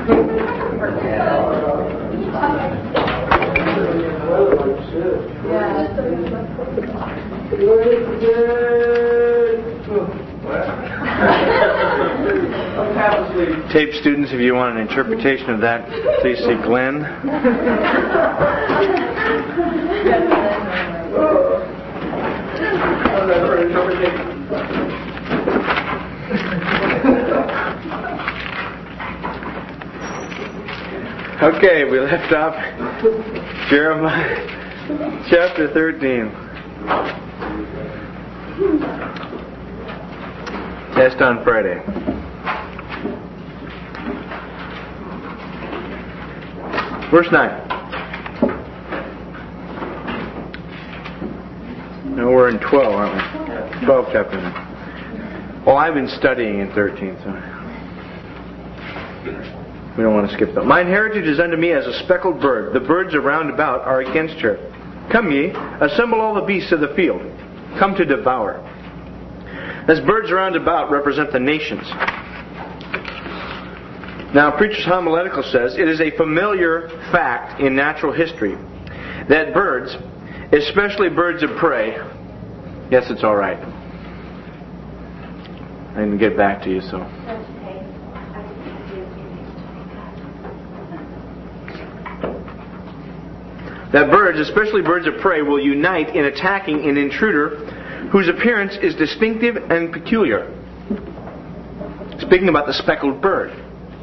Tape students, if you want an interpretation of that, please see Glenn. Okay, we left off Jeremiah chapter 13. Test on Friday. Verse 9. No, we're in 12, aren't we? 12 chapter 9. Well, I've been studying in 13, so we don't want to skip that. Mine heritage is unto me as a speckled bird. The birds around about are against her. Come ye, assemble all the beasts of the field. Come to devour. As birds around about represent the nations. Now, Preacher's Homiletical says, it is a familiar fact in natural history that birds, especially birds of prey, yes, it's all right. I didn't get back to you, so. That birds, especially birds of prey, will unite in attacking an intruder whose appearance is distinctive and peculiar. Speaking about the speckled bird.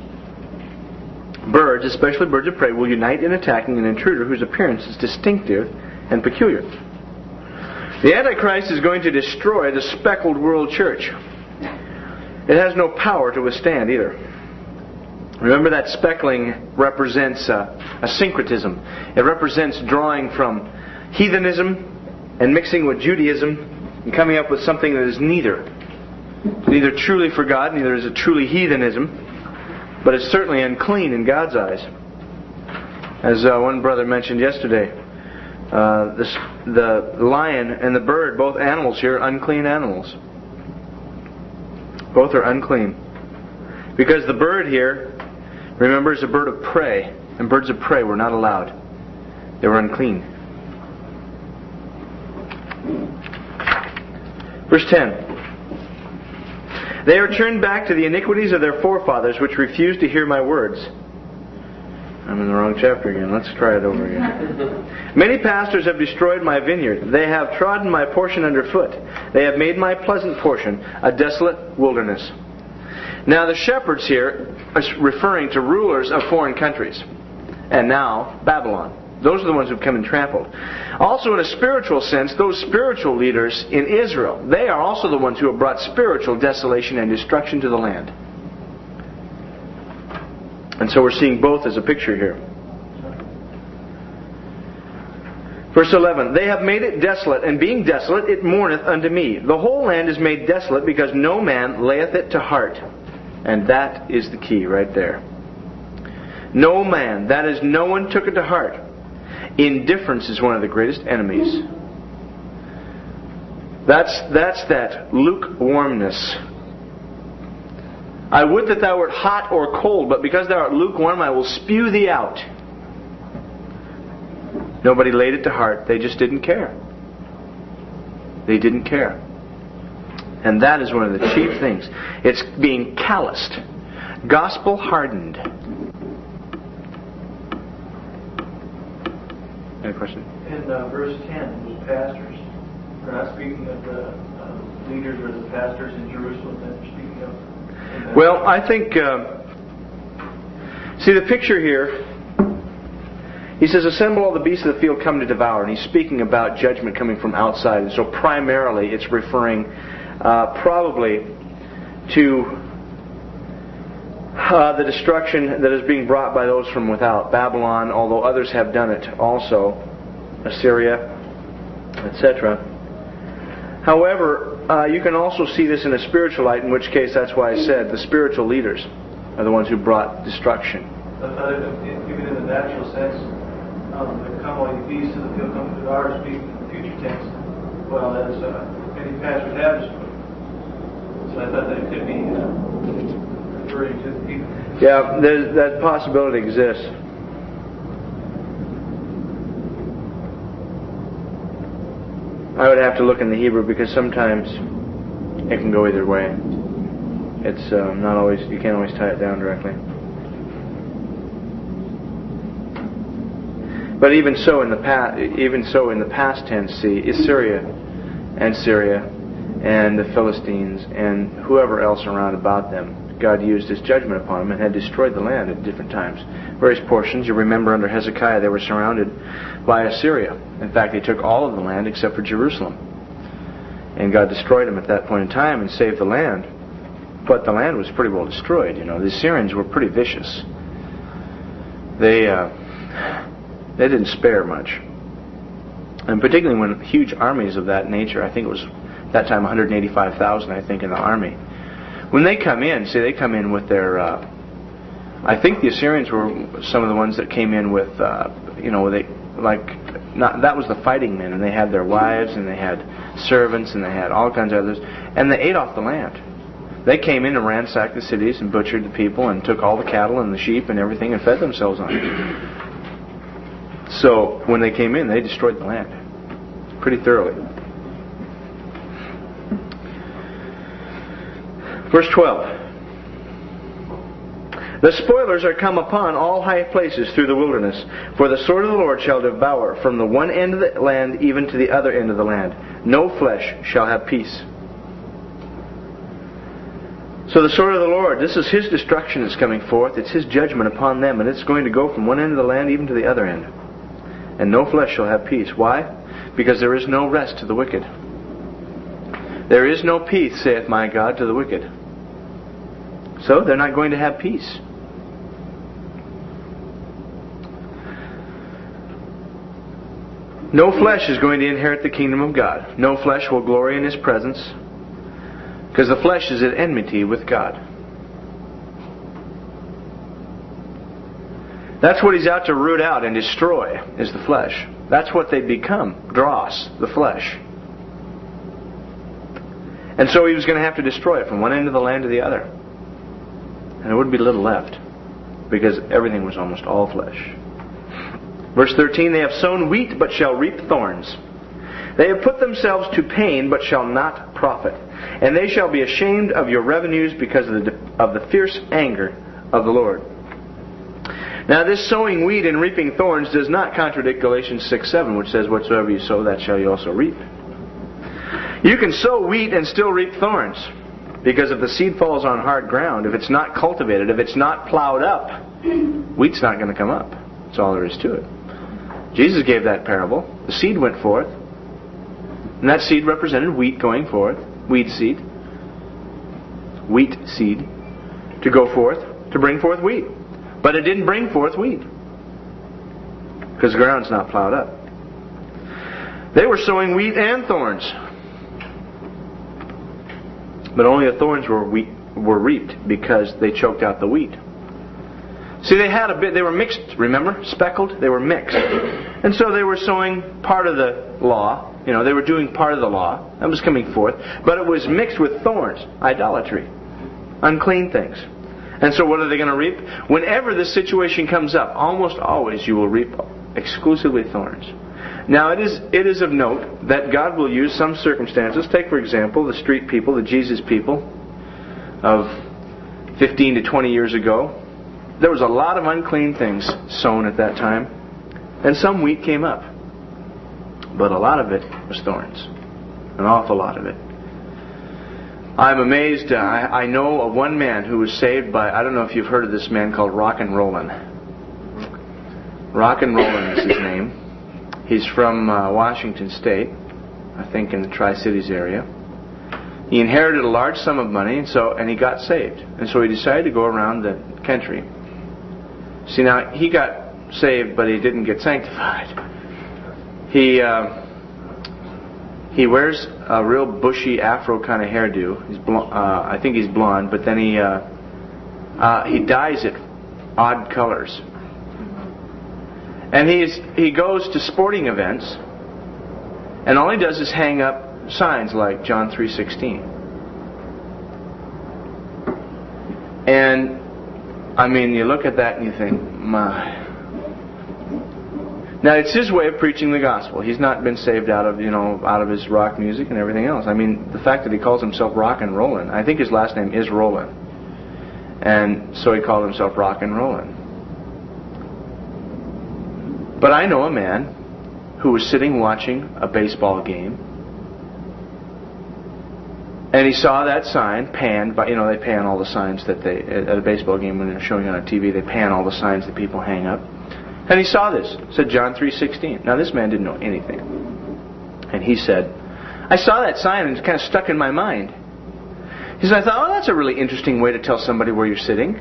Birds, especially birds of prey, will unite in attacking an intruder whose appearance is distinctive and peculiar. The Antichrist is going to destroy the speckled world church. It has no power to withstand either. Remember that speckling represents a syncretism. It represents drawing from heathenism and mixing with Judaism and coming up with something that is neither. It's neither truly for God, neither is it truly heathenism, but it's certainly unclean in God's eyes. As one brother mentioned yesterday, the lion and the bird, both animals here, are unclean animals. Both are unclean. Because the bird here, remember, is a bird of prey. And birds of prey were not allowed. They were unclean. Verse 10. They are turned back to the iniquities of their forefathers, which refused to hear my words. I'm in the wrong chapter again. Let's try it over again. Many pastors have destroyed my vineyard. They have trodden my portion underfoot. They have made my pleasant portion a desolate wilderness. Now the shepherds here are referring to rulers of foreign countries. And now Babylon. Those are the ones who've come and trampled. Also in a spiritual sense, those spiritual leaders in Israel, they are also the ones who have brought spiritual desolation and destruction to the land. And so we're seeing both as a picture here. Verse 11, they have made it desolate, and being desolate, it mourneth unto me. The whole land is made desolate, because no man layeth it to heart. And that is the key right there. No man, that is, no one took it to heart. Indifference is one of the greatest enemies. That's that lukewarmness. I would that thou wert hot or cold, but because thou art lukewarm, I will spew thee out. Nobody laid it to heart. They just didn't care. They didn't care. And that is one of the chief things. It's being calloused. Gospel hardened. Any question? In verse 10, those pastors, we're not speaking of the leaders or the pastors in Jerusalem that we're speaking of. Well, I think, see the picture here, he says, assemble all the beasts of the field, come to devour. And he's speaking about judgment coming from outside. And so primarily it's referring probably to the destruction that is being brought by those from without. Babylon, although others have done it also. Assyria, etc. However, you can also see this in a spiritual light, in which case that's why I said the spiritual leaders are the ones who brought destruction. Even in the natural sense, the come all you beasts of the field, come to devour, speaking in the future tense, well, as many pastors have spoken. So I thought that it could be referring to the people. Yeah, that possibility exists. I would have to look in the Hebrew because sometimes it can go either way. It's not always, you can't always tie it down directly. But even so in the past tense, see, Assyria and Syria and the Philistines and whoever else around about them, God used His judgment upon them and had destroyed the land at different times. Various portions, you remember under Hezekiah, they were surrounded by Assyria. In fact, they took all of the land except for Jerusalem. And God destroyed them at that point in time and saved the land. But the land was pretty well destroyed. You know, the Assyrians were pretty vicious. They didn't spare much. And particularly when huge armies of that nature, I think it was that time 185,000, I think, in the army. When they come in, see, they come in with their... I think the Assyrians were some of the ones that came in with, that was the fighting men, and they had their wives, and they had servants, and they had all kinds of others, and they ate off the land. They came in and ransacked the cities and butchered the people and took all the cattle and the sheep and everything and fed themselves on it. So when they came in, they destroyed the land pretty thoroughly. Verse 12. The spoilers are come upon all high places through the wilderness, for the sword of the Lord shall devour from the one end of the land even to the other end of the land. No flesh shall have peace. So the sword of the Lord, this is His destruction that's coming forth. It's His judgment upon them, and it's going to go from one end of the land even to the other end. And no flesh shall have peace. Why? Because there is no rest to the wicked. There is no peace, saith my God, to the wicked. So they're not going to have peace. No flesh is going to inherit the kingdom of God. No flesh will glory in His presence, because the flesh is at enmity with God. That's what He's out to root out and destroy, is the flesh. That's what they become, dross, the flesh. And so He was going to have to destroy it from one end of the land to the other. And there would be little left, because everything was almost all flesh. Verse 13, they have sown wheat, but shall reap thorns. They have put themselves to pain, but shall not profit. And they shall be ashamed of your revenues because of the fierce anger of the Lord. Now this sowing wheat and reaping thorns does not contradict Galatians 6:7, which says, whatsoever you sow, that shall you also reap. You can sow wheat and still reap thorns. Because if the seed falls on hard ground, if it's not cultivated, if it's not plowed up, wheat's not going to come up. That's all there is to it. Jesus gave that parable. The seed went forth. And that seed represented wheat going forth. Wheat seed. Wheat seed. To go forth. To bring forth wheat. But it didn't bring forth wheat. Because the ground's not plowed up. They were sowing wheat and thorns. But only the thorns were reaped because they choked out the wheat. See, they were mixed, remember? Speckled, they were mixed. And so they were sowing part of the law. They were doing part of the law. That was coming forth. But it was mixed with thorns, idolatry, unclean things. And so what are they going to reap? Whenever this situation comes up, almost always you will reap exclusively thorns. Now, it is of note that God will use some circumstances. Take, for example, the street people, the Jesus people of 15 to 20 years ago. There was a lot of unclean things sown at that time. And some wheat came up. But a lot of it was thorns. An awful lot of it. I'm amazed. I know of one man who was saved by, I don't know if you've heard of this man called Rock and Rollin. Rock and Rollin is his name. He's from Washington State, I think in the Tri-Cities area. He inherited a large sum of money, and he got saved. And so he decided to go around the country. See, now, he got saved, but he didn't get sanctified. He wears a real bushy afro kind of hairdo. I think he's blonde, but then he dyes it odd colors. And he goes to sporting events, and all he does is hang up signs like John 3:16. And I mean, you look at that and you think, my. Now, it's his way of preaching the gospel. He's not been saved out of his rock music and everything else. I mean, the fact that he calls himself Rock and Rollin'. I think his last name is Rollin'. And so he called himself Rock and Rollin'. But I know a man who was sitting watching a baseball game, and he saw that sign panned by, they pan all the signs that they, at a baseball game when they're showing on a TV, they pan all the signs that people hang up. And he saw this. It said John 3:16. Now this man didn't know anything. And he said, I saw that sign and it kind of stuck in my mind. He said, I thought, that's a really interesting way to tell somebody where you're sitting.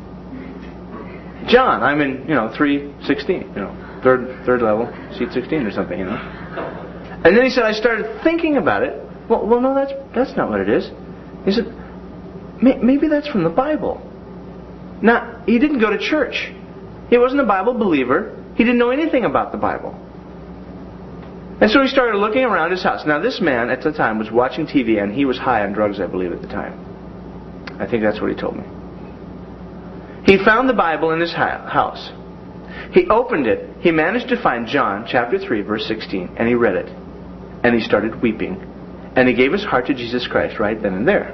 John, I'm in, 316, third level, seat 16 or something, And then he said, I started thinking about it. Well, no, that's not what it is. He said, maybe that's from the Bible. Now, he didn't go to church. He wasn't a Bible believer. He didn't know anything about the Bible. And so he started looking around his house. Now, this man at the time was watching TV, and he was high on drugs, I believe, at the time. I think that's what he told me. He found the Bible in his house. He opened it. He managed to find John chapter 3, verse 16, and he read it. And he started weeping. And he gave his heart to Jesus Christ right then and there.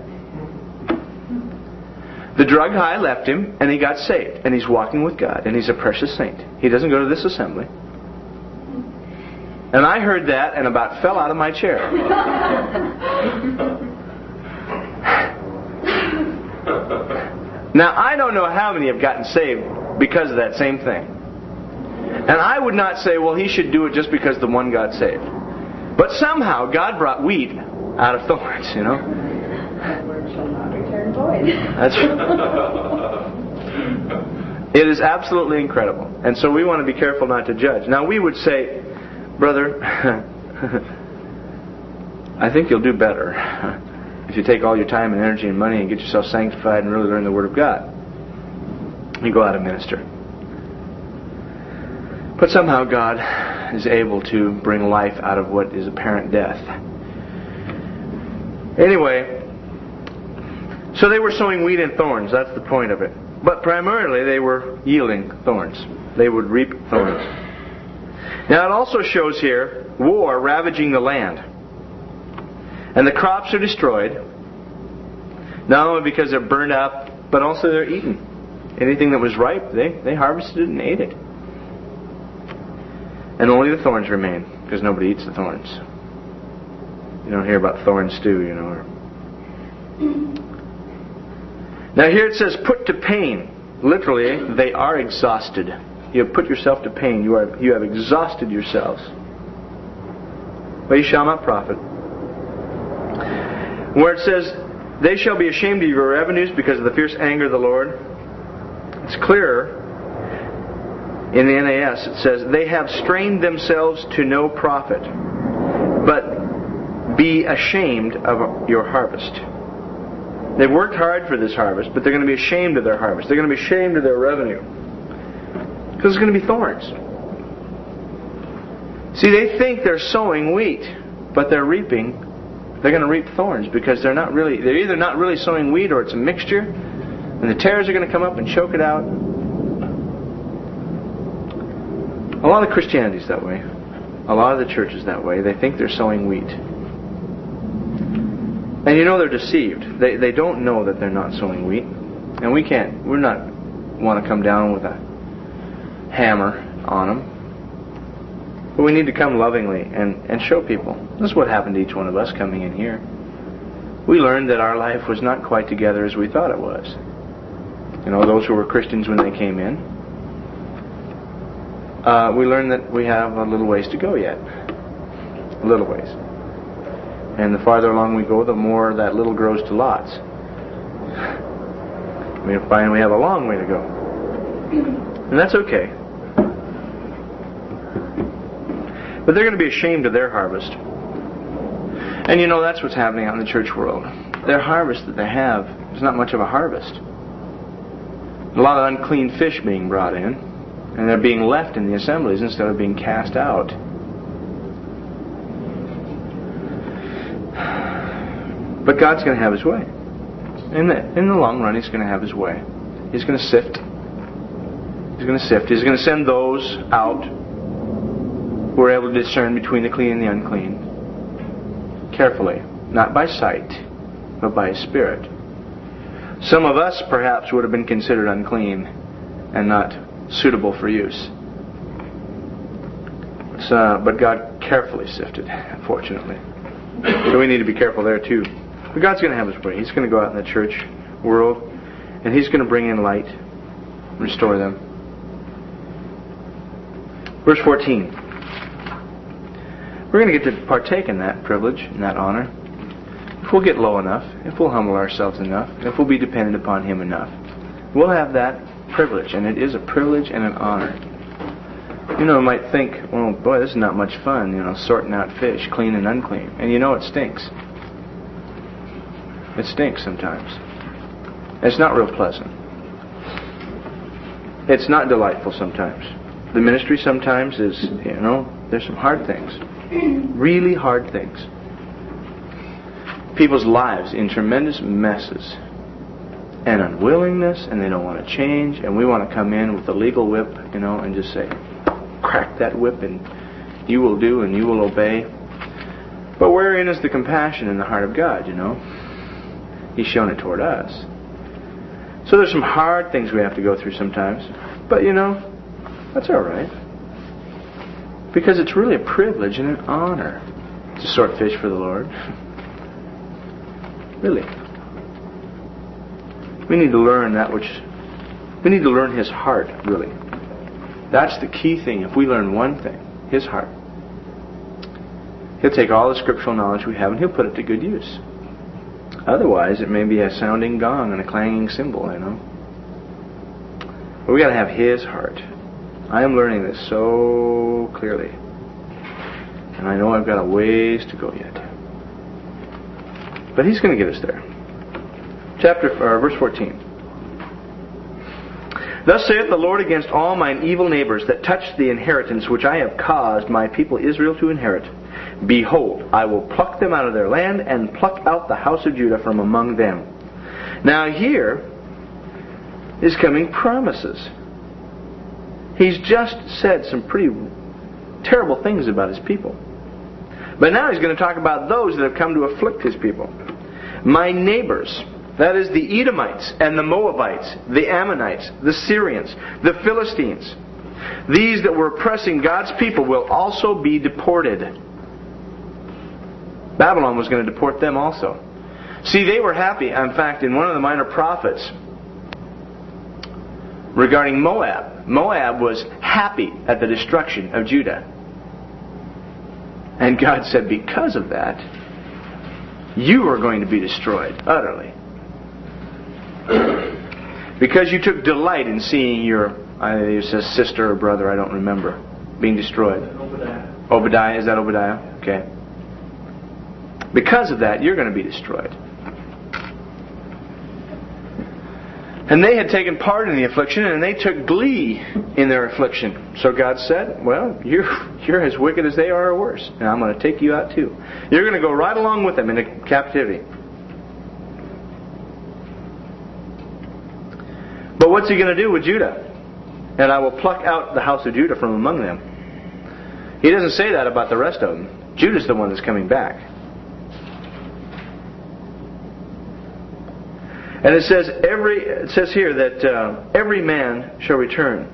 The drug high left him, and he got saved. And he's walking with God, and he's a precious saint. He doesn't go to this assembly. And I heard that and about fell out of my chair. Now, I don't know how many have gotten saved because of that same thing. And I would not say, well, he should do it just because the one got saved. But somehow, God brought wheat out of thorns, That word shall not return void. That's right. It is absolutely incredible. And so we want to be careful not to judge. Now, we would say, brother, I think you'll do better if you take all your time and energy and money and get yourself sanctified and really learn the Word of God. You go out and minister. But somehow God is able to bring life out of what is apparent death. Anyway, so they were sowing wheat in thorns. That's the point of it. But primarily they were yielding thorns. They would reap thorns. Now it also shows here war ravaging the land. And the crops are destroyed. Not only because they're burned up, but also they're eaten. Anything that was ripe, they harvested it and ate it. And only the thorns remain, because nobody eats the thorns. You don't hear about thorn stew, Now here it says, put to pain. Literally, they are exhausted. You have put yourself to pain. You have exhausted yourselves. But you shall not profit. Where it says, they shall be ashamed of your revenues because of the fierce anger of the Lord. It's clearer. In the NAS it says, they have strained themselves to no profit, but be ashamed of your harvest. They've worked hard for this harvest, but they're going to be ashamed of their harvest. They're going to be ashamed of their revenue. Because it's going to be thorns. See, they think they're sowing wheat, but they're going to reap thorns because they're either not really sowing wheat or it's a mixture, and the tares are going to come up and choke it out. A lot of Christianity is that way. A lot of the church is that way. They think they're sowing wheat. And they're deceived. They don't know that they're not sowing wheat. And we're not want to come down with a hammer on them. But we need to come lovingly and show people. This is what happened to each one of us coming in here. We learned that our life was not quite together as we thought it was. Those who were Christians when they came in. We learned that we have a little ways to go yet. A little ways. And the farther along we go, the more that little grows to lots. We find we have a long way to go. And that's okay. But they're going to be ashamed of their harvest. And that's what's happening out in the church world. Their harvest that they have is not much of a harvest. A lot of unclean fish being brought in. And they're being left in the assemblies instead of being cast out. But God's going to have His way. In the long run, He's going to have His way. He's going to sift. He's going to sift. He's going to send those out who are able to discern between the clean and the unclean. Carefully. Not by sight, but by His Spirit. Some of us perhaps would have been considered unclean and not suitable for use. But God carefully sifted, fortunately. So we need to be careful there too. But God's going to have His way. He's going to go out in the church world, and He's going to bring in light, restore them. Verse 14. We're going to get to partake in that privilege, in that honor. If we'll get low enough, if we'll humble ourselves enough, if we'll be dependent upon Him enough, we'll have that privilege. And it is a privilege and an honor. You know, you might think, oh boy, this is not much fun, sorting out fish, clean and unclean. And it stinks. It stinks sometimes. It's not real pleasant. It's not delightful sometimes. The ministry sometimes is, there's some hard things. Really hard things. People's lives in tremendous messes. And unwillingness, and they don't want to change, and we want to come in with a legal whip, and just say, crack that whip, and you will do, and you will obey. But wherein is the compassion in the heart of God, He's shown it toward us. So there's some hard things we have to go through sometimes. But, that's all right. Because it's really a privilege and an honor to sort fish for the Lord. Really. We need to learn we need to learn His heart, really. That's the key thing. If we learn one thing, His heart, He'll take all the scriptural knowledge we have and He'll put it to good use. Otherwise, it may be a sounding gong and a clanging cymbal, But we got to have His heart. I am learning this so clearly. And I know I've got a ways to go yet. But He's going to get us there. Verse 14. Thus saith the Lord against all mine evil neighbors that touch the inheritance which I have caused my people Israel to inherit. Behold, I will pluck them out of their land and pluck out the house of Judah from among them. Now here is coming promises. He's just said some pretty terrible things about His people. But now He's going to talk about those that have come to afflict His people. My neighbors, that is the Edomites and the Moabites, the Ammonites, the Syrians, the Philistines. These that were oppressing God's people will also be deported. Babylon was going to deport them also. See, they were happy. In fact, in one of the minor prophets regarding Moab, Moab was happy at the destruction of Judah. And God said, because of that, you are going to be destroyed utterly. Because you took delight in seeing your sister or brother, I don't remember, being destroyed. Obadiah, is that Obadiah? Okay. Because of that, you're going to be destroyed. And they had taken part in the affliction, and they took glee in their affliction. So God said, well, you're as wicked as they are or worse. And I'm going to take you out too. You're going to go right along with them into captivity. But what's He going to do with Judah? And I will pluck out the house of Judah from among them. He doesn't say that about the rest of them. Judah's the one that's coming back. And it says here that every man shall return.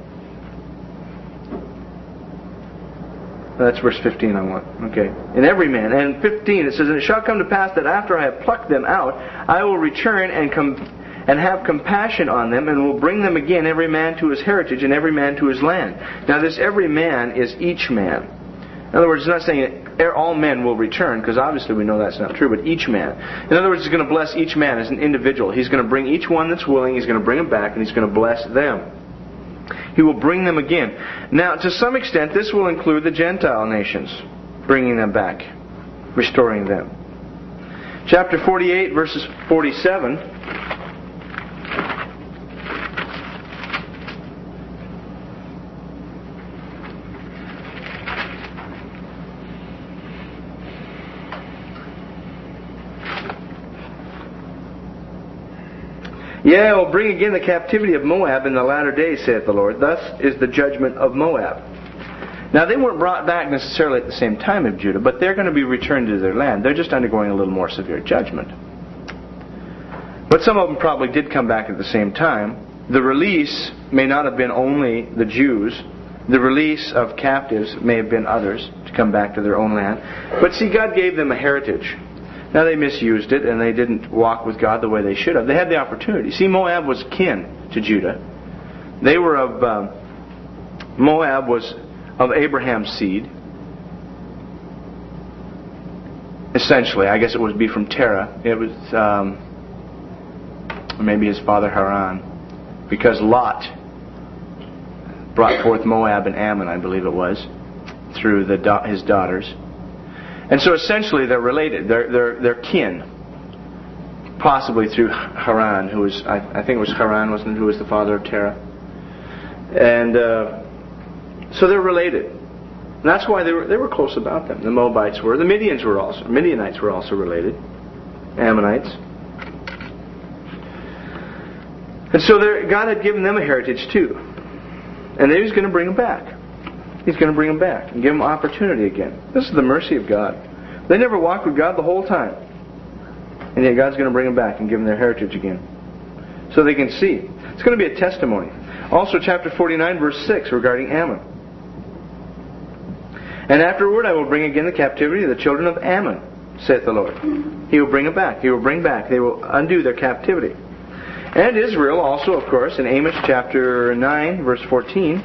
That's verse 15 I want. Okay. And every man. And 15 it says, and it shall come to pass that after I have plucked them out, I will return and have compassion on them, and will bring them again, every man to his heritage, and every man to his land. Now this every man is each man. In other words, it's not saying all men will return, because obviously we know that's not true, but each man. In other words, He's going to bless each man as an individual. He's going to bring each one that's willing, He's going to bring them back, and He's going to bless them. He will bring them again. Now, to some extent, this will include the Gentile nations, bringing them back, restoring them. Chapter 48, verses 47... Yea, I will bring again the captivity of Moab in the latter days, saith the Lord. Thus is the judgment of Moab. Now, they weren't brought back necessarily at the same time of Judah, but they're going to be returned to their land. They're just undergoing a little more severe judgment. But some of them probably did come back at the same time. The release may not have been only the Jews. The release of captives may have been others to come back to their own land. But see, God gave them a heritage. Now, they misused it, and they didn't walk with God the way they should have. They had the opportunity. See, Moab was kin to Judah. They were Moab was of Abraham's seed. Essentially, I guess it would be from Terah. It was, or maybe his father Haran, because Lot brought forth Moab and Ammon, I believe it was, through his daughters. And so essentially they're related. They're kin, possibly through Haran, who was, I think it was Haran, wasn't it, who was the father of Terah. And so they're related. And that's why they were close about them. The Moabites were. The Midianites were also related. Ammonites. And so God had given them a heritage too. And He was going to bring them back. He's going to bring them back and give them opportunity again. This is the mercy of God. They never walked with God the whole time. And yet God's going to bring them back and give them their heritage again. So they can see. It's going to be a testimony. Also chapter 49 verse 6 regarding Ammon. And afterward I will bring again the captivity of the children of Ammon, saith the Lord. He will bring them back. He will bring back. They will undo their captivity. And Israel also, of course, in Amos chapter 9 verse 14.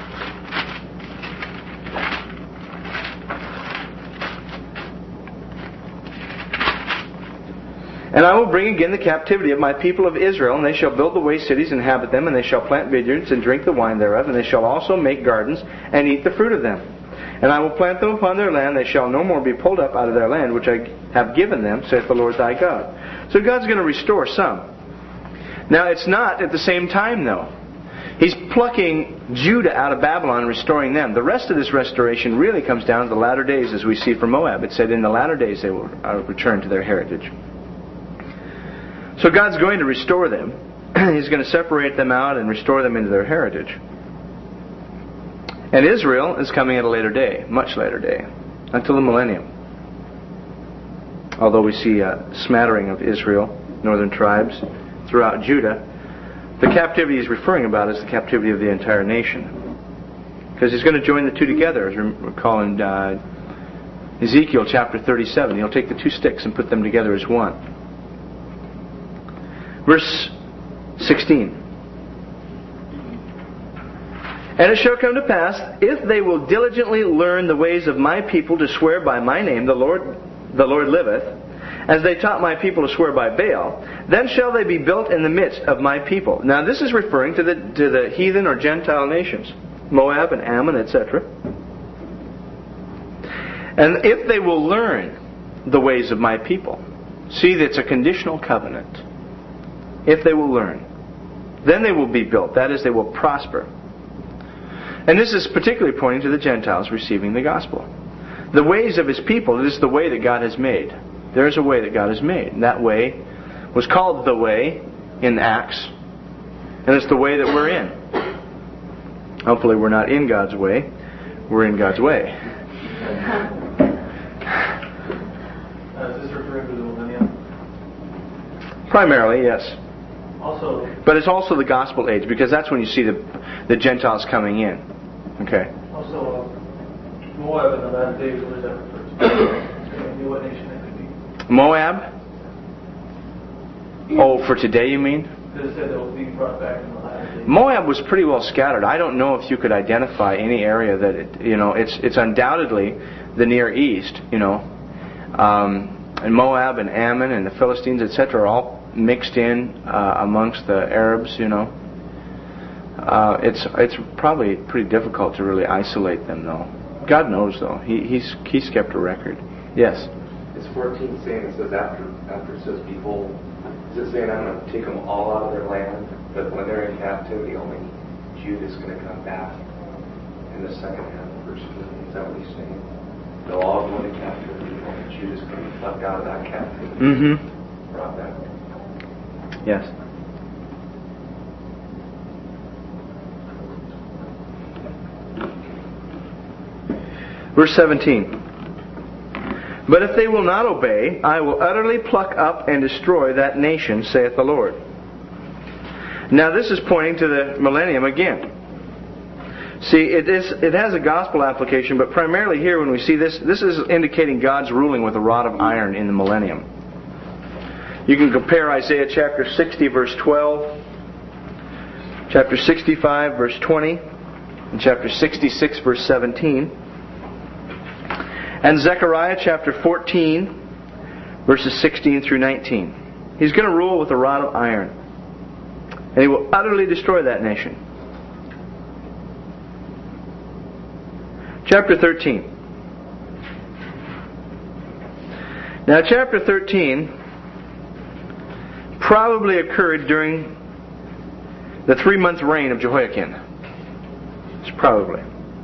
And I will bring again the captivity of my people of Israel, and they shall build the waste cities and inhabit them, and they shall plant vineyards and drink the wine thereof, and they shall also make gardens and eat the fruit of them. And I will plant them upon their land, they shall no more be pulled up out of their land, which I have given them, saith the Lord thy God. So God's going to restore some. Now it's not at the same time though. He's plucking Judah out of Babylon and restoring them. The rest of this restoration really comes down to the latter days, as we see from Moab. It said in the latter days they will return to their heritage. So God's going to restore them. He's going to separate them out and restore them into their heritage. And Israel is coming at a later day, much later day, until the millennium. Although we see a smattering of Israel, northern tribes, throughout Judah, the captivity he's referring about is the captivity of the entire nation. Because he's going to join the two together, as we recall in Ezekiel chapter 37. He'll take the two sticks and put them together as one. Verse 16. And it shall come to pass, if they will diligently learn the ways of my people to swear by my name, the Lord liveth, as they taught my people to swear by Baal, then shall they be built in the midst of my people. Now this is referring to the heathen or Gentile nations, Moab and Ammon, etc. And if they will learn the ways of my people, see that it's a conditional covenant. If they will learn, then they will be built. That is, they will prosper. And this is particularly pointing to the Gentiles receiving the gospel. The ways of His people, this is the way that God has made. There is a way that God has made. And that way was called the way in Acts. And it's the way that we're in. Hopefully we're not in God's way. We're in God's way. Is this referring to the millennium? Primarily, yes. Also, but it's also the gospel age, because that's when you see the Gentiles coming in. Okay. Also, Moab in the last days, what does that refer to? What nation that could be? Moab? Oh, for today you mean? Because it said it will be brought back in the last days. Moab was pretty well scattered. I don't know if you could identify any area that it's undoubtedly the Near East, and Moab and Ammon and the Philistines, etc., are all mixed in amongst the Arabs, It's probably pretty difficult to really isolate them, though. God knows, though. He's kept a record. Yes? It's 14 saying, it says after it says, behold, is it saying I'm going to take them all out of their land, but when they're in captivity, only Judah's going to come back in the second half of verse 15? Is that what he's saying? They'll all go into captivity, only Judah's going to be plucked out of that captivity. Mm-hmm. Brought back. Yes. Verse 17. But if they will not obey, I will utterly pluck up and destroy that nation, saith the Lord. Now this is pointing to the millennium again. See, it has a gospel application, but primarily here when we see this is indicating God's ruling with a rod of iron in the millennium. You can compare Isaiah chapter 60 verse 12, chapter 65 verse 20, and chapter 66 verse 17, and Zechariah chapter 14 verses 16 through 19. He's going to rule with a rod of iron, and He will utterly destroy that nation. Chapter 13. Now, chapter 13 probably occurred during the 3-month reign of Jehoiakim. It's probably.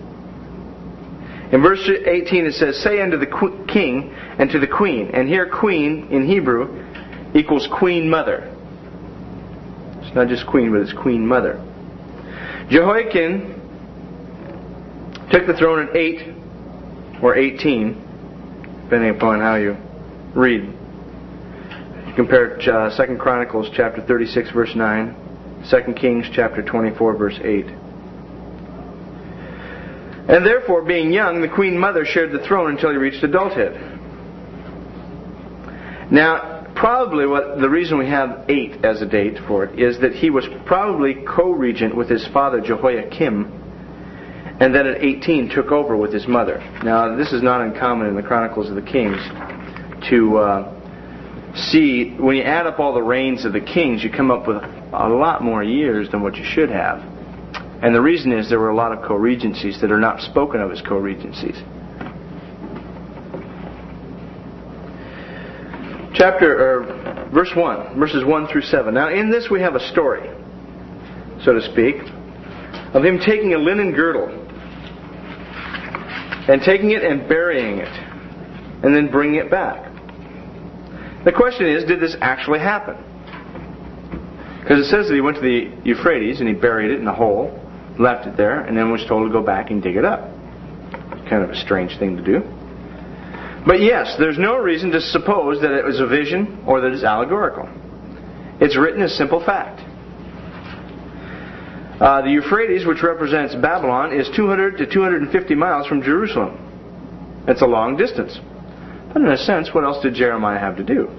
In verse 18 it says, Say unto the king and to the queen. And here queen in Hebrew equals queen mother. It's not just queen, but it's queen mother. Jehoiakim took the throne at 8 or 18, depending upon how you read. You compare 2 Chronicles chapter 36 verse 9, 2 Kings chapter 24 verse 8. And therefore, being young, the queen mother shared the throne until he reached adulthood. Now, probably the reason we have 8 as a date for it is that he was probably co-regent with his father Jehoiakim, and then at 18 took over with his mother. Now, this is not uncommon in the Chronicles of the Kings to see, when you add up all the reigns of the kings, you come up with a lot more years than what you should have. And the reason is there were a lot of co-regencies that are not spoken of as co-regencies. Verse 1, verses 1 through 7. Now, in this we have a story, so to speak, of him taking a linen girdle and taking it and burying it and then bringing it back. The question is, did this actually happen? Because it says that he went to the Euphrates and he buried it in a hole, left it there, and then was told to go back and dig it up. Kind of a strange thing to do. But yes, there's no reason to suppose that it was a vision or that it's allegorical. It's written as simple fact. The Euphrates, which represents Babylon, is 200 to 250 miles from Jerusalem. It's a long distance. But in a sense, what else did Jeremiah have to do?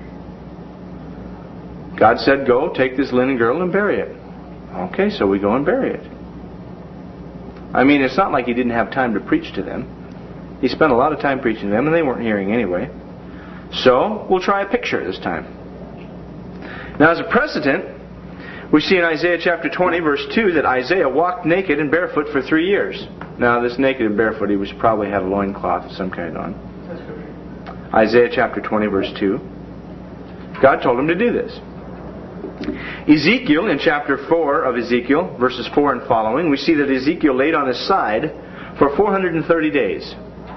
God said, go, take this linen girdle and bury it. Okay, so we go and bury it. I mean, it's not like he didn't have time to preach to them. He spent a lot of time preaching to them, and they weren't hearing anyway. So, we'll try a picture this time. Now, as a precedent, we see in Isaiah chapter 20, verse 2, that Isaiah walked naked and barefoot for 3 years. Now, this naked and barefoot, he was probably had a loincloth of some kind on. Isaiah chapter 20, verse 2. God told him to do this. Ezekiel, in chapter 4 of Ezekiel, verses 4 and following, we see that Ezekiel laid on his side for 430 days.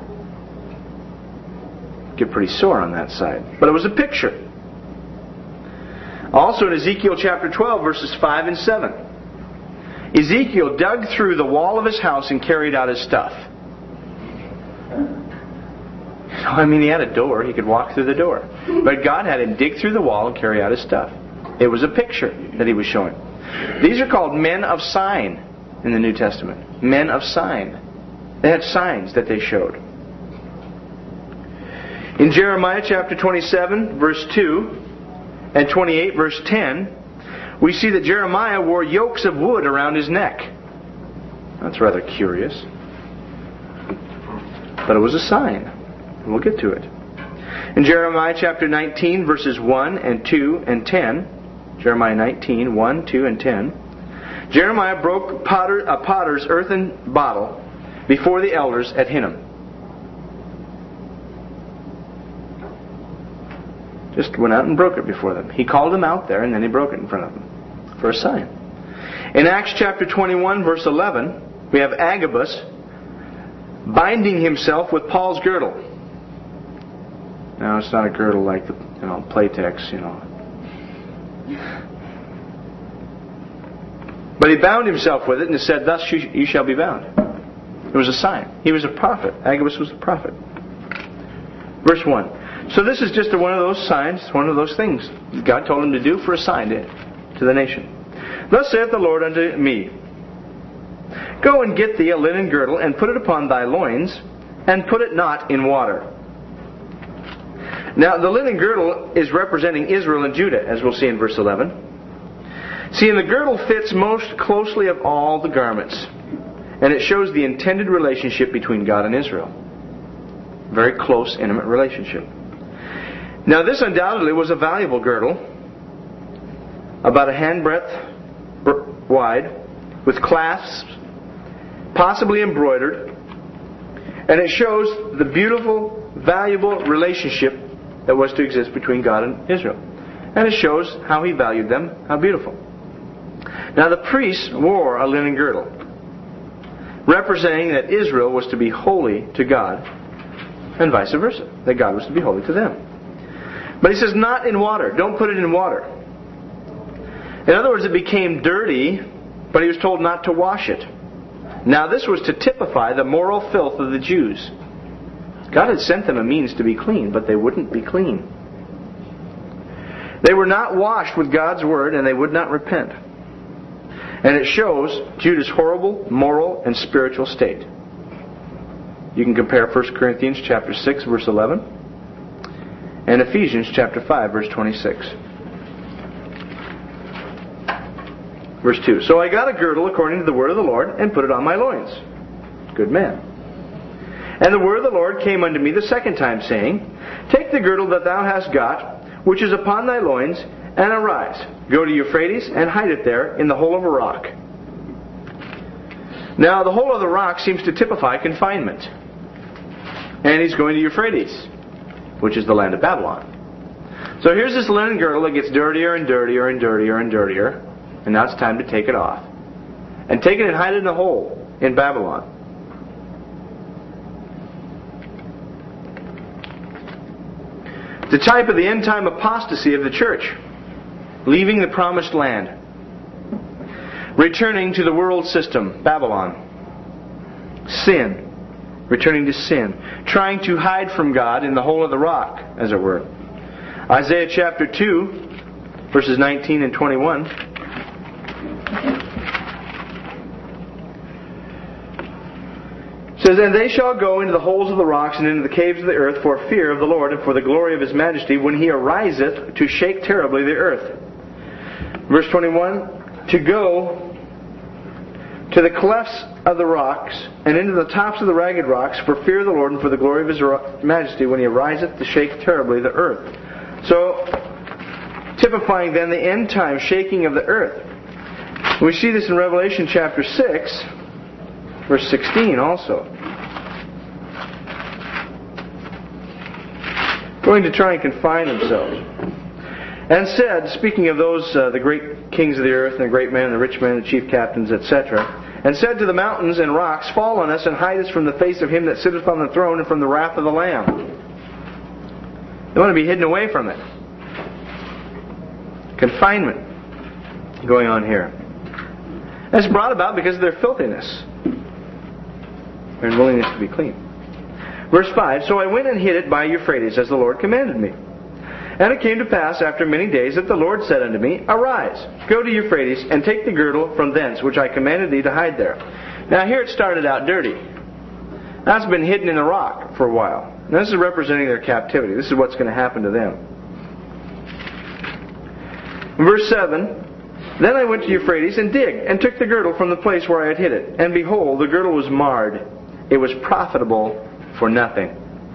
Get pretty sore on that side. But it was a picture. Also in Ezekiel chapter 12, verses 5 and 7. Ezekiel dug through the wall of his house and carried out his stuff. I mean, he had a door. He could walk through the door. But God had him dig through the wall and carry out his stuff. It was a picture that he was showing. These are called men of sign in the New Testament. Men of sign. They had signs that they showed. In Jeremiah chapter 27, verse 2, and 28, verse 10, we see that Jeremiah wore yokes of wood around his neck. That's rather curious. But it was a sign. And we'll get to it. In Jeremiah chapter 19, verses 1 and 2 and 10, Jeremiah 19, 1, 2, and 10, Jeremiah broke a potter's earthen bottle before the elders at Hinnom. Just went out and broke it before them. He called them out there and then he broke it in front of them for a sign. In Acts chapter 21, verse 11, we have Agabus binding himself with Paul's girdle. Now, it's not a girdle like the Playtex, But he bound himself with it and said, thus you shall be bound. It was a sign. He was a prophet. Agabus was a prophet. Verse 1. So this is just one of those signs, one of those things God told him to do for a sign to the nation. Thus saith the Lord unto me, Go and get thee a linen girdle, and put it upon thy loins, and put it not in water. Now, the linen girdle is representing Israel and Judah, as we'll see in verse 11. See, and the girdle fits most closely of all the garments, and it shows the intended relationship between God and Israel. Very close, intimate relationship. Now, this undoubtedly was a valuable girdle, about a handbreadth wide, with clasps, possibly embroidered, and it shows the beautiful, valuable relationship that was to exist between God and Israel. And it shows how He valued them, how beautiful. Now the priests wore a linen girdle, representing that Israel was to be holy to God, and vice versa, that God was to be holy to them. But He says, not in water. Don't put it in water. In other words, it became dirty, but He was told not to wash it. Now this was to typify the moral filth of the Jews. God had sent them a means to be clean, but they wouldn't be clean. They were not washed with God's Word, and they would not repent. And it shows Judah's horrible moral and spiritual state. You can compare 1 Corinthians chapter 6, verse 11, and Ephesians chapter 5, verse 26. Verse 2. So I got a girdle according to the word of the Lord, and put it on my loins. Good man. And the word of the Lord came unto me the second time, saying, Take the girdle that thou hast got, which is upon thy loins, and arise. Go to Euphrates, and hide it there in the hole of a rock. Now the hole of the rock seems to typify confinement. And he's going to Euphrates, which is the land of Babylon. So here's this linen girdle that gets dirtier and dirtier and dirtier and dirtier. And now it's time to take it off. And take it and hide it in a hole in Babylon. The type of the end time apostasy of the church. Leaving the promised land. Returning to the world system, Babylon. Sin. Returning to sin. Trying to hide from God in the hole of the rock, as it were. Isaiah chapter 2, verses 19 and 21. It says, And they shall go into the holes of the rocks and into the caves of the earth for fear of the Lord and for the glory of His majesty when He ariseth to shake terribly the earth. Verse 21, To go to the clefts of the rocks and into the tops of the ragged rocks for fear of the Lord and for the glory of His majesty when He ariseth to shake terribly the earth. So, typifying then the end time shaking of the earth. We see this in Revelation chapter 6, verse 16 also. Going to try and confine themselves. And said, speaking of those, the great kings of the earth, and the great men, and the rich men, and the chief captains, etc., and said to the mountains and rocks, Fall on us, and hide us from the face of Him that sitteth on the throne, and from the wrath of the Lamb. They want to be hidden away from it. Confinement going on here. That's brought about because of their filthiness. Their unwillingness to be clean. Verse 5, So I went and hid it by Euphrates, as the Lord commanded me. And it came to pass after many days that the Lord said unto me, Arise, go to Euphrates, and take the girdle from thence, which I commanded thee to hide there. Now here it started out dirty. Now it's been hidden in the rock for a while. Now this is representing their captivity. This is what's going to happen to them. Verse 7, Then I went to Euphrates and digged, and took the girdle from the place where I had hid it. And behold, the girdle was marred. It was profitable for nothing.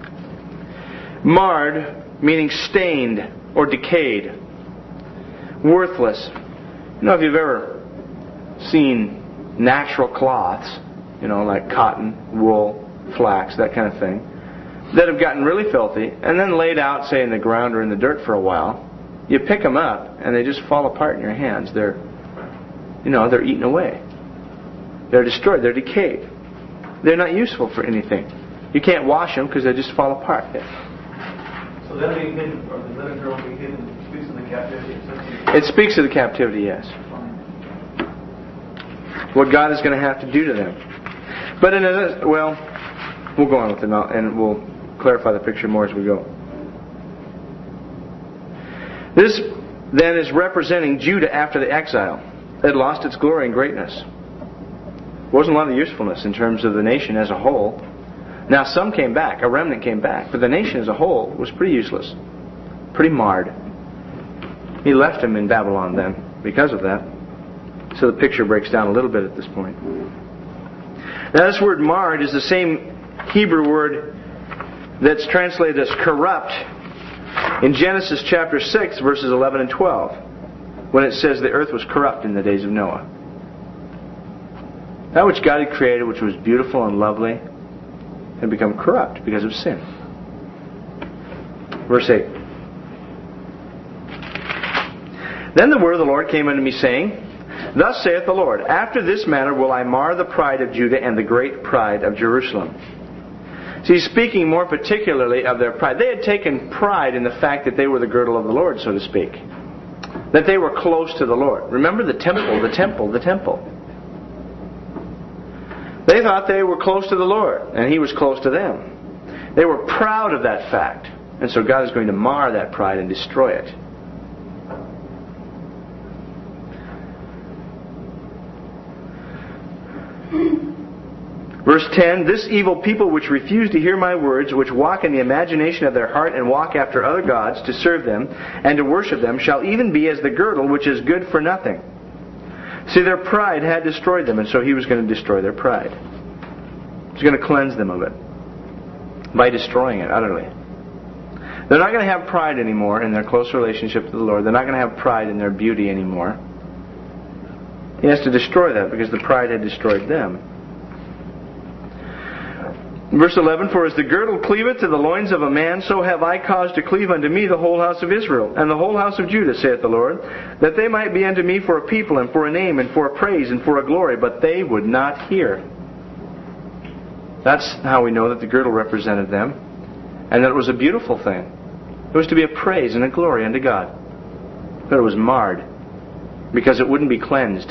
Marred, meaning stained or decayed. Worthless. You know, if you've ever seen natural cloths, like cotton, wool, flax, that kind of thing, that have gotten really filthy, and then laid out, say, in the ground or in the dirt for a while, you pick them up, and they just fall apart in your hands. They're eaten away. They're destroyed. They're decayed. They're not useful for anything. You can't wash them because they just fall apart. So them being hidden, or the linen girdle being hidden, speaks of the captivity. It speaks of the captivity, yes. What God is going to have to do to them. But we'll go on with it now, and we'll clarify the picture more as we go. This then is representing Judah after the exile. It had lost its glory and greatness. There wasn't a lot of usefulness in terms of the nation as a whole. Now some came back, a remnant came back, but the nation as a whole was pretty useless, pretty marred. He left him in Babylon then because of that. So the picture breaks down a little bit at this point. Now this word marred is the same Hebrew word that's translated as corrupt in Genesis chapter 6 verses 11 and 12 when it says the earth was corrupt in the days of Noah. That which God had created, which was beautiful and lovely, had become corrupt because of sin. Verse 8. Then the word of the Lord came unto me, saying, Thus saith the Lord, After this manner will I mar the pride of Judah and the great pride of Jerusalem. So he's speaking more particularly of their pride. They had taken pride in the fact that they were the girdle of the Lord, so to speak. That they were close to the Lord. Remember the temple, the temple, the temple. They thought they were close to the Lord, and He was close to them. They were proud of that fact. And so God is going to mar that pride and destroy it. Verse 10, This evil people which refuse to hear my words, which walk in the imagination of their heart, and walk after other gods to serve them, and to worship them, shall even be as the girdle which is good for nothing. See, their pride had destroyed them, and so He was going to destroy their pride. He was going to cleanse them of it by destroying it utterly. They're not going to have pride anymore in their close relationship to the Lord. They're not going to have pride in their beauty anymore. He has to destroy that because the pride had destroyed them. Verse 11, For as the girdle cleaveth to the loins of a man, so have I caused to cleave unto me the whole house of Israel, and the whole house of Judah, saith the Lord, that they might be unto me for a people, and for a name, and for a praise, and for a glory, but they would not hear. That's how we know that the girdle represented them, and that it was a beautiful thing. It was to be a praise and a glory unto God. But it was marred, because it wouldn't be cleansed.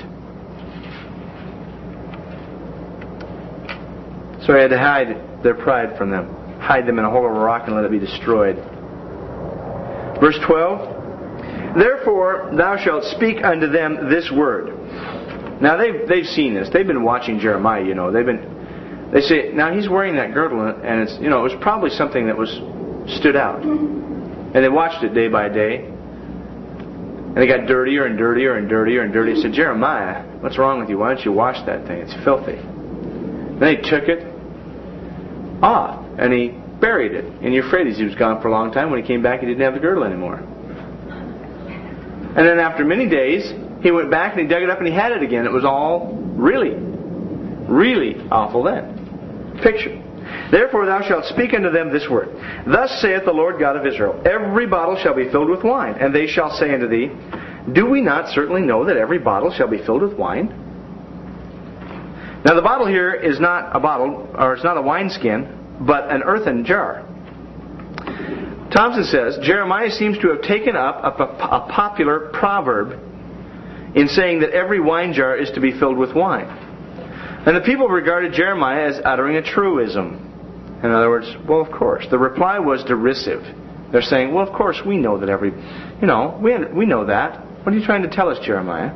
So He had to hide their pride from them. Hide them in a hole of a rock and let it be destroyed. Verse 12. Therefore thou shalt speak unto them this word. Now they've seen this. They've been watching Jeremiah, you know. They say, now he's wearing that girdle, and it's, you know, it was probably something that was stood out. And they watched it day by day. And it got dirtier and dirtier and dirtier and dirtier. They said, Jeremiah, what's wrong with you? Why don't you wash that thing? It's filthy. Then he took it off, and he buried it in Euphrates. He was gone for a long time. When he came back, he didn't have the girdle anymore. And then after many days, he went back and he dug it up and he had it again. It was all really, really awful then. Picture. Therefore thou shalt speak unto them this word. Thus saith the Lord God of Israel, Every bottle shall be filled with wine. And they shall say unto thee, Do we not certainly know that every bottle shall be filled with wine? Now the bottle here is not a bottle, or it's not a wineskin, but an earthen jar. Thompson says, Jeremiah seems to have taken up a popular proverb in saying that every wine jar is to be filled with wine. And the people regarded Jeremiah as uttering a truism. In other words, well, of course. The reply was derisive. They're saying, well, of course, we know that we know that. What are you trying to tell us, Jeremiah?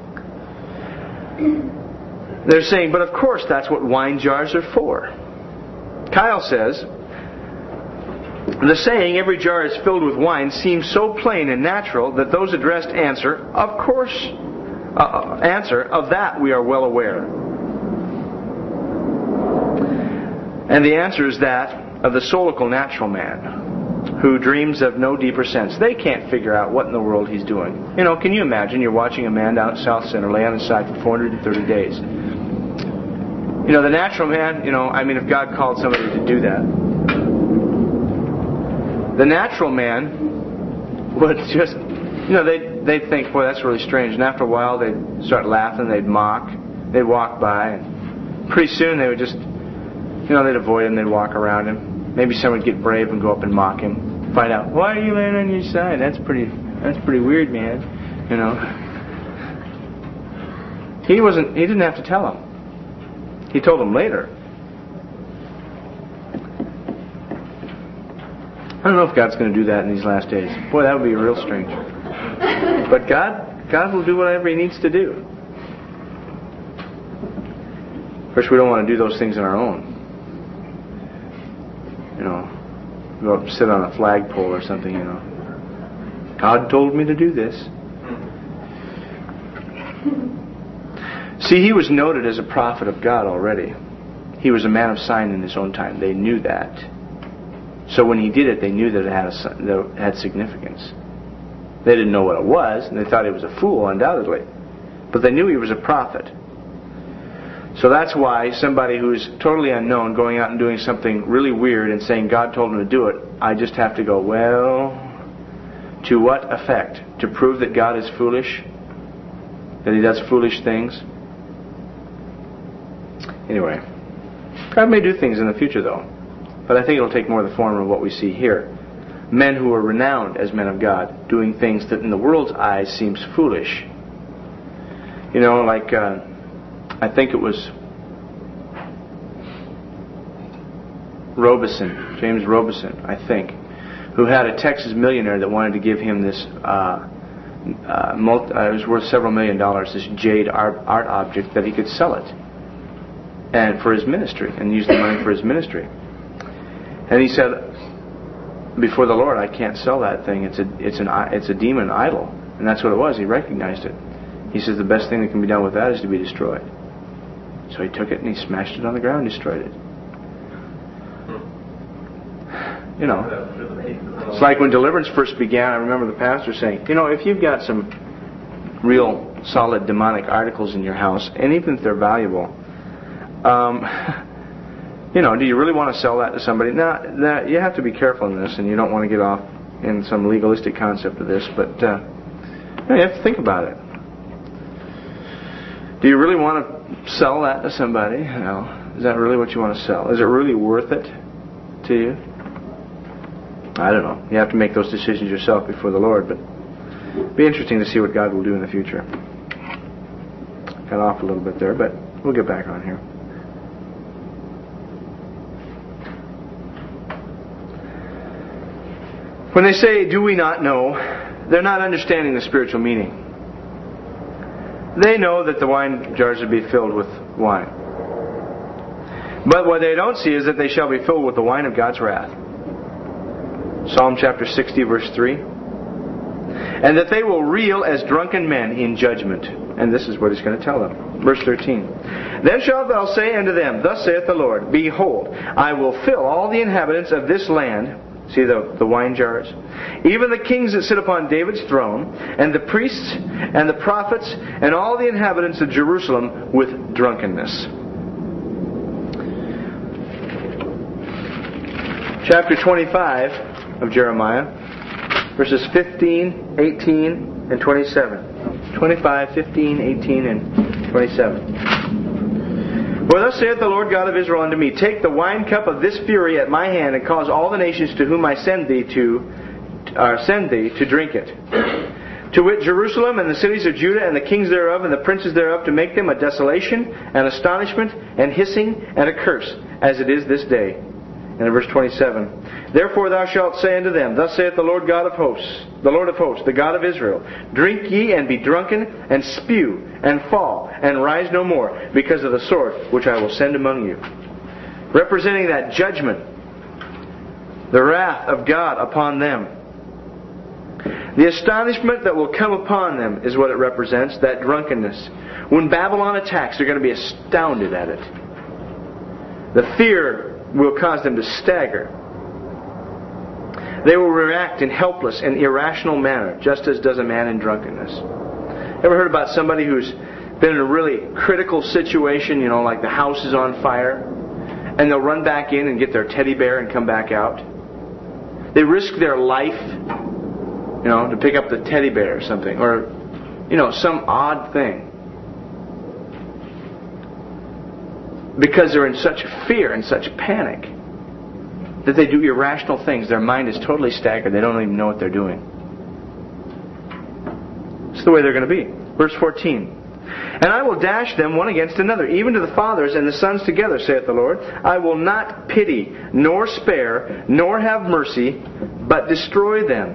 They're saying, but of course that's what wine jars are for. Kyle says, the saying, every jar is filled with wine, seems so plain and natural that those addressed answer, of course, of that we are well aware. And the answer is that of the soulical natural man, who dreams of no deeper sense. They can't figure out what in the world he's doing. You know, can you imagine you're watching a man down at South Center lay on his side for 430 days? You know, the natural man, if God called somebody to do that, the natural man would just, they'd think, boy, that's really strange. And after a while, they'd start laughing, they'd mock, they'd walk by, and pretty soon they would just, they'd avoid him, they'd walk around him. Maybe someone would get brave and go up and mock him. Find out, why are you laying on your side? That's pretty weird, man. He didn't have to tell him. He told them later. I don't know if God's going to do that in these last days. Boy, that would be real strange. But God will do whatever He needs to do. Of course, we don't want to do those things on our own. Go up and sit on a flagpole or something, God told me to do this. See, he was noted as a prophet of God already. He was a man of sign in his own time. They knew that. So when he did it, they knew that it had significance. They didn't know what it was, and they thought he was a fool, undoubtedly. But they knew he was a prophet. So that's why somebody who's totally unknown going out and doing something really weird and saying God told him to do it, I just have to go, well, to what effect? To prove that God is foolish? That He does foolish things? Anyway, God may do things in the future though. But I think it'll take more the form of what we see here. Men who are renowned as men of God doing things that in the world's eyes seems foolish. I think it was Robeson, James Robeson, I think, who had a Texas millionaire that wanted to give him this, it was worth several $1 million, this jade art object that he could sell it and for his ministry and use the money for his ministry. And he said, before the Lord, I can't sell that thing. It's a demon idol. And that's what it was. He recognized it. He says the best thing that can be done with that is to be destroyed. So he took it and he smashed it on the ground and destroyed it. It's like when deliverance first began, I remember the pastor saying, if you've got some real solid demonic articles in your house, and even if they're valuable, do you really want to sell that to somebody? Now, you have to be careful in this, and you don't want to get off in some legalistic concept of this, but you have to think about it. Do you really want to sell that to somebody? Is that really what you want to sell? Is it really worth it to you? I don't know. You have to make those decisions yourself before the Lord, but it'll be interesting to see what God will do in the future. Got off a little bit there, but we'll get back on here. When they say, do we not know, they're not understanding the spiritual meaning. They know that the wine jars would be filled with wine. But what they don't see is that they shall be filled with the wine of God's wrath. Psalm chapter 60, verse 3. And that they will reel as drunken men in judgment. And this is what He's going to tell them. Verse 13. Then shalt thou say unto them, Thus saith the Lord, Behold, I will fill all the inhabitants of this land. See the wine jars? Even the kings that sit upon David's throne, and the priests, and the prophets, and all the inhabitants of Jerusalem with drunkenness. Chapter 25 of Jeremiah, verses 15, 18, and 27. 25, 15, 18, and 27. For thus saith the Lord God of Israel unto me, Take the wine cup of this fury at my hand, and cause all the nations to whom I send thee to drink it. To wit, Jerusalem and the cities of Judah and the kings thereof and the princes thereof, to make them a desolation, an astonishment, and hissing, and a curse, as it is this day. And in verse 27, Therefore thou shalt say unto them, Thus saith the Lord God of hosts, the Lord of hosts, the God of Israel, Drink ye and be drunken, and spew, and fall, and rise no more, because of the sword which I will send among you. Representing that judgment, the wrath of God upon them. The astonishment that will come upon them is what it represents, that drunkenness. When Babylon attacks, they're going to be astounded at it. The fear will cause them to stagger. They will react in helpless and irrational manner, just as does a man in drunkenness. Ever heard about somebody who's been in a really critical situation, like the house is on fire, and they'll run back in and get their teddy bear and come back out? They risk their life, to pick up the teddy bear or something, or, some odd thing. Because they're in such fear and such panic that they do irrational things. Their mind is totally staggered. They don't even know what they're doing. It's the way they're going to be. Verse 14. And I will dash them one against another, even to the fathers and the sons together, saith the Lord. I will not pity, nor spare, nor have mercy, but destroy them.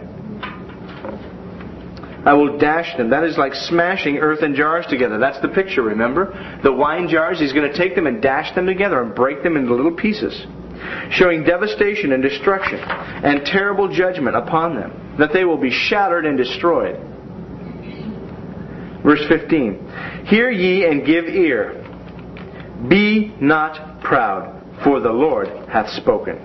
I will dash them. That is like smashing earthen jars together. That's the picture, remember? The wine jars, He's going to take them and dash them together and break them into little pieces, showing devastation and destruction and terrible judgment upon them, that they will be shattered and destroyed. Verse 15. Hear ye and give ear. Be not proud, for the Lord hath spoken.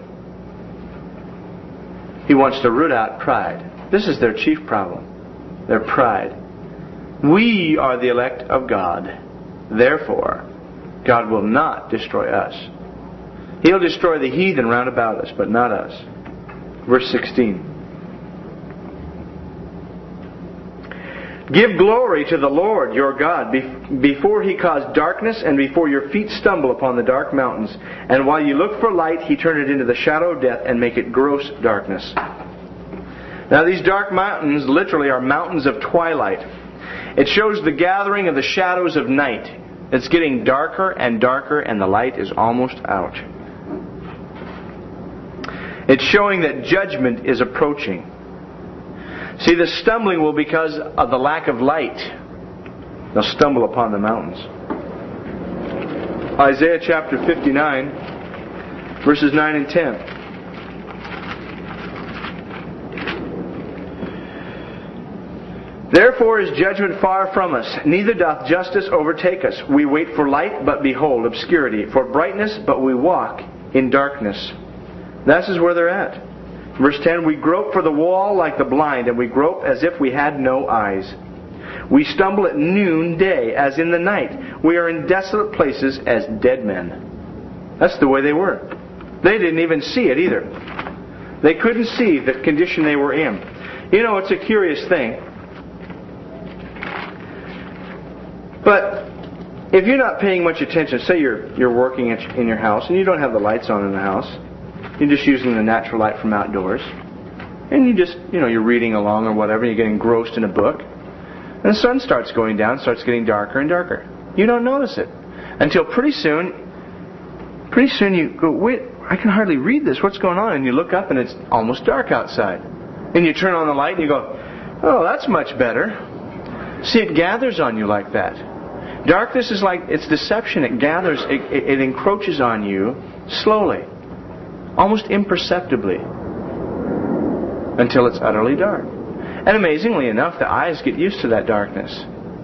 He wants to root out pride. This is their chief problem. Their pride. We are the elect of God. Therefore, God will not destroy us. He'll destroy the heathen round about us, but not us. Verse 16. Give glory to the Lord your God before He cause darkness and before your feet stumble upon the dark mountains. And while you look for light, He turn it into the shadow of death and make it gross darkness. Now these dark mountains literally are mountains of twilight. It shows the gathering of the shadows of night. It's getting darker and darker and the light is almost out. It's showing that judgment is approaching. See, the stumbling will be because of the lack of light. They'll stumble upon the mountains. Isaiah chapter 59, verses 9 and 10. Therefore is judgment far from us, neither doth justice overtake us. We wait for light, but behold obscurity, for brightness, but we walk in darkness. This is where they're at. Verse 10, we grope for the wall like the blind, and we grope as if we had no eyes. We stumble at noonday as in the night. We are in desolate places as dead men. That's the way they were. They didn't even see it either. They couldn't see the condition they were in. You know, it's a curious thing. But if you're not paying much attention, say you're working in your house and you don't have the lights on in the house. You're just using the natural light from outdoors. And you're reading along or whatever, you're getting engrossed in a book. And the sun starts going down, starts getting darker and darker. You don't notice it. Until pretty soon you go, wait, I can hardly read this. What's going on? And you look up and it's almost dark outside. And you turn on the light and you go, oh, that's much better. See, it gathers on you like that. Darkness is like, it's deception. It gathers, it encroaches on you slowly. Almost imperceptibly, until it's utterly dark. And amazingly enough, the eyes get used to that darkness.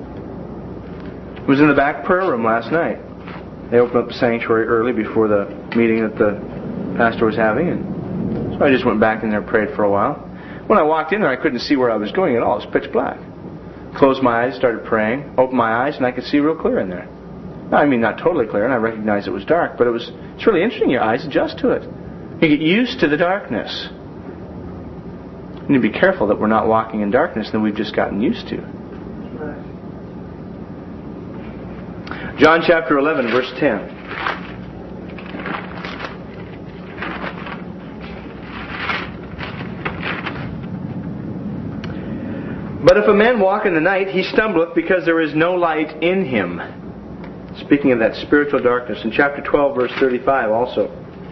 I was in the back prayer room last night. They opened up the sanctuary early before the meeting that the pastor was having, and so I just went back in there and prayed for a while. When I walked in there, I couldn't see where I was going at all. It was pitch black. Closed my eyes, started praying, opened my eyes, and I could see real clear in there. I mean, not totally clear, and I recognized it was dark, but it's really interesting. Your eyes adjust to it. You get used to the darkness. You need to be careful that we're not walking in darkness that we've just gotten used to. John chapter 11, verse 10. But if a man walk in the night, he stumbleth because there is no light in him. Speaking of that spiritual darkness. In chapter 12, verse 35 also.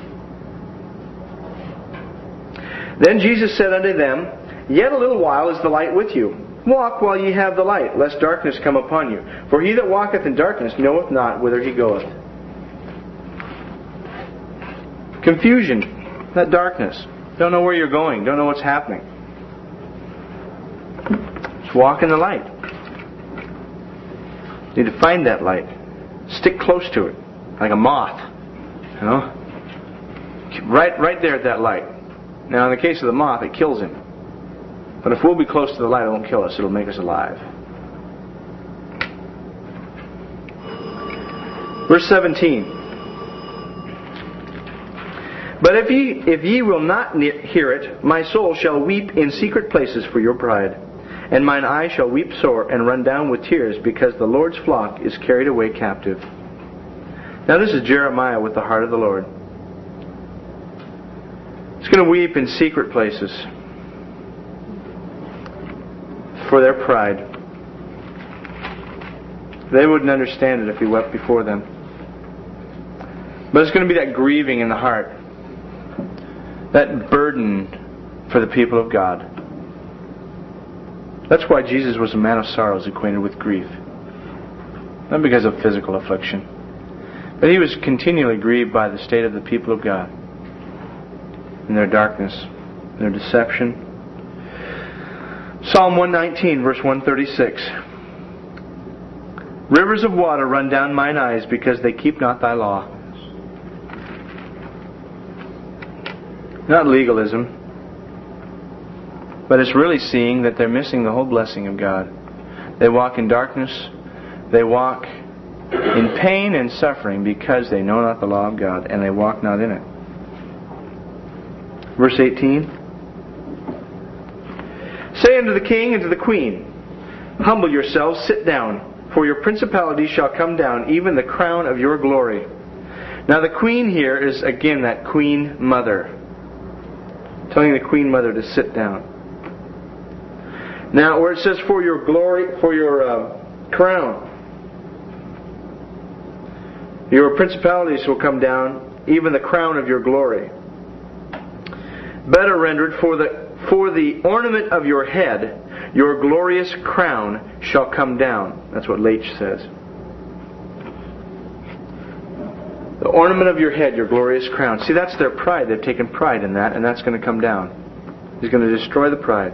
Then Jesus said unto them, Yet a little while is the light with you. Walk while ye have the light, lest darkness come upon you. For he that walketh in darkness knoweth not whither he goeth. Confusion. That darkness. Don't know where you're going. Don't know what's happening. Just walk in the light. You need to find that light. Stick close to it. Like a moth. You know? Right there at that light. Now, in the case of the moth, it kills him. But if we'll be close to the light, it won't kill us. It'll make us alive. Verse 17. But if ye will not hear it, my soul shall weep in secret places for your pride. And mine eye shall weep sore and run down with tears, because the Lord's flock is carried away captive. Now this is Jeremiah with the heart of the Lord. He's going to weep in secret places for their pride. They wouldn't understand it if he wept before them. But it's going to be that grieving in the heart. That burden for the people of God. That's why Jesus was a man of sorrows, acquainted with grief. Not because of physical affliction, but He was continually grieved by the state of the people of God, in their darkness, their deception. Psalm 119, verse 136. Rivers of water run down mine eyes because they keep not thy law. Not legalism, but it's really seeing that they're missing the whole blessing of God. They walk in darkness. They walk in pain and suffering because they know not the law of God, and they walk not in it. Verse 18. Say unto the king and to the queen, humble yourselves, sit down, for your principality shall come down, even the crown of your glory. Now the queen here is again that queen mother, telling the queen mother to sit down. Now where it says for your glory, for your crown, your principalities will come down, even the crown of your glory. Better rendered, for the ornament of your head, your glorious crown shall come down. That's what Leitch says. The ornament of your head, your glorious crown. See, that's their pride. They've taken pride in that, and that's going to come down. He's going to destroy the pride.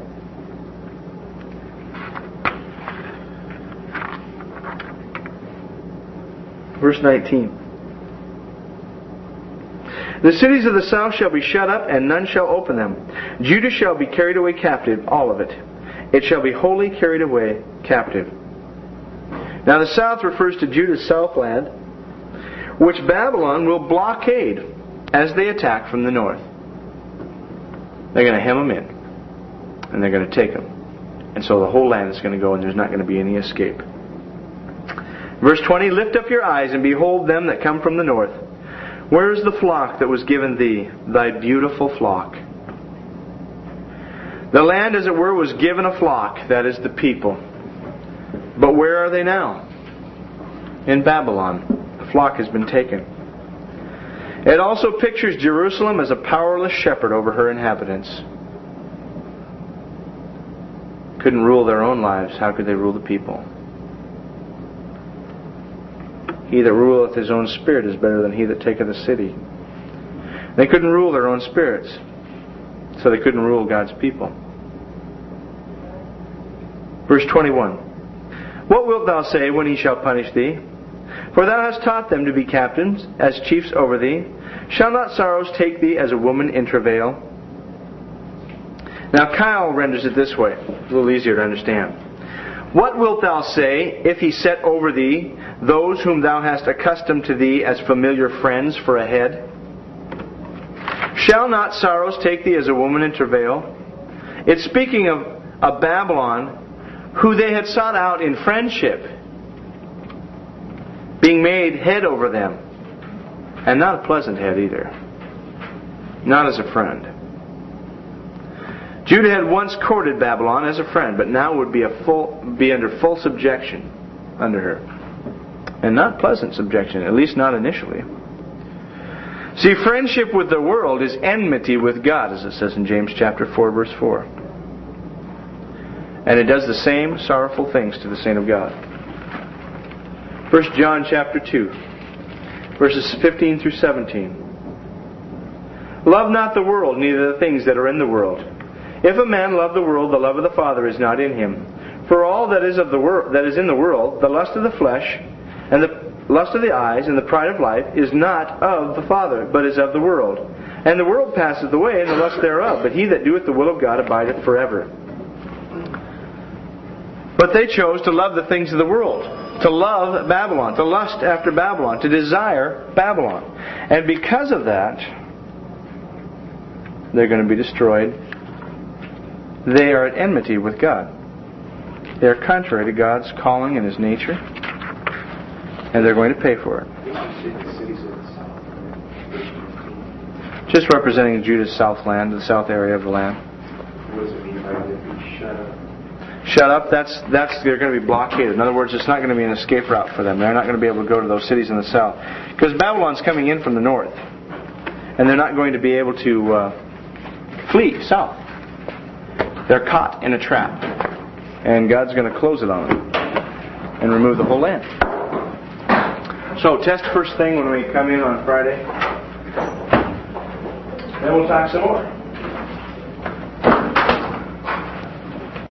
Verse 19. The cities of the south shall be shut up, and none shall open them. Judah shall be carried away captive, all of it. It shall be wholly carried away captive. Now the south refers to Judah's southland, which Babylon will blockade as they attack from the north. They're going to hem them in, and they're going to take them. And so the whole land is going to go, and there's not going to be any escape. Verse 20, lift up your eyes and behold them that come from the north. Where is the flock that was given thee, thy beautiful flock? The land, as it were, was given a flock, that is the people. But where are they now? In Babylon. The flock has been taken. It also pictures Jerusalem as a powerless shepherd over her inhabitants. Couldn't rule their own lives. How could they rule the people? He that ruleth his own spirit is better than he that taketh a city. They couldn't rule their own spirits, so they couldn't rule God's people. Verse 21. What wilt thou say when he shall punish thee? For thou hast taught them to be captains, as chiefs over thee. Shall not sorrows take thee as a woman in travail? Now Kyle renders it this way, a little easier to understand. What wilt thou say if he set over thee those whom thou hast accustomed to thee as familiar friends for a head? Shall not sorrows take thee as a woman in travail? It's speaking of Babylon, who they had sought out in friendship, being made head over them. And not a pleasant head either. Not as a friend. Judah had once courted Babylon as a friend, but now would be under full subjection under her. And not pleasant subjection, at least not initially. See, friendship with the world is enmity with God, as it says in James chapter 4, verse 4. And it does the same sorrowful things to the saint of God. 1 John chapter 2, verses 15 through 17. Love not the world, neither the things that are in the world. If a man love the world, the love of the Father is not in him. For all that is of the world, that is in the world, the lust of the flesh, and the lust of the eyes, and the pride of life, is not of the Father, but is of the world. And the world passeth away, and the lust thereof. But he that doeth the will of God abideth forever. But they chose to love the things of the world, to love Babylon, to lust after Babylon, to desire Babylon. And because of that, they're going to be destroyed. They are at enmity with God. They are contrary to God's calling and His nature. And they're going to pay for it. Just representing Judah's southland, the south area of the land. What does it mean by shut up? Shut up, that's they're going to be blockaded. In other words, it's not going to be an escape route for them. They're not going to be able to go to those cities in the south. Because Babylon's coming in from the north. And they're not going to be able to flee south. They're caught in a trap. And God's going to close it on them and remove the whole land. So test first thing when we come in on Friday. Then we'll talk some more.